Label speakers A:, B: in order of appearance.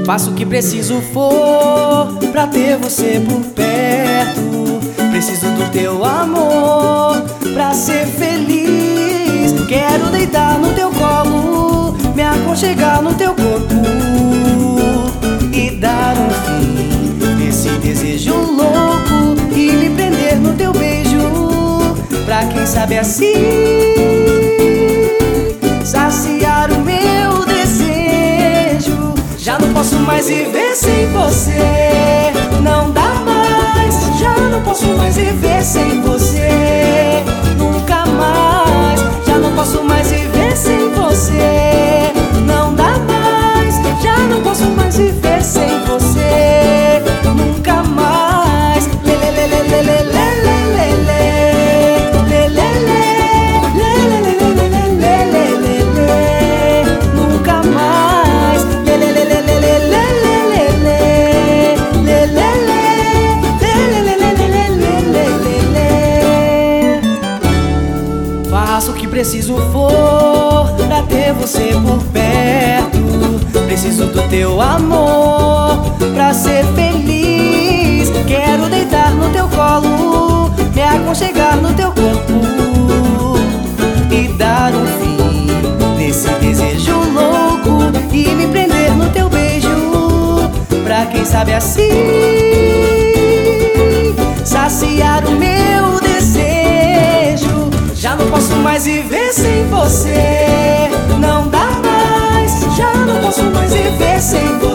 A: Faço o que preciso for pra ter você por perto. Preciso do teu amor pra ser feliz. Quero deitar no teu colo, me aconchegar no teu corpo e dar um fim nesse desejo louco e me prender no teu beijo, pra quem sabe assim saciar o meu desejo. Já não posso mais viver sem você, não dá mais. Já não posso mais viver sem você, nunca mais. Já não posso mais viver sem você, não dá mais. Já não posso mais viver sem você, nunca mais. Lê, lê, lê, lê, lê, lê, lê, lê, lê, lê, lê, faço o que preciso for pra ter você por perto. Preciso do teu amor pra ser feliz. Quero deitar no teu colo, me aconchegar no teu corpo e dar um fim nesse desejo louco e me prender no teu beijo, pra quem sabe assim saciar o meu desejo. Já não posso mais viver sem você, não dá mais. Já não posso mais viver sem você.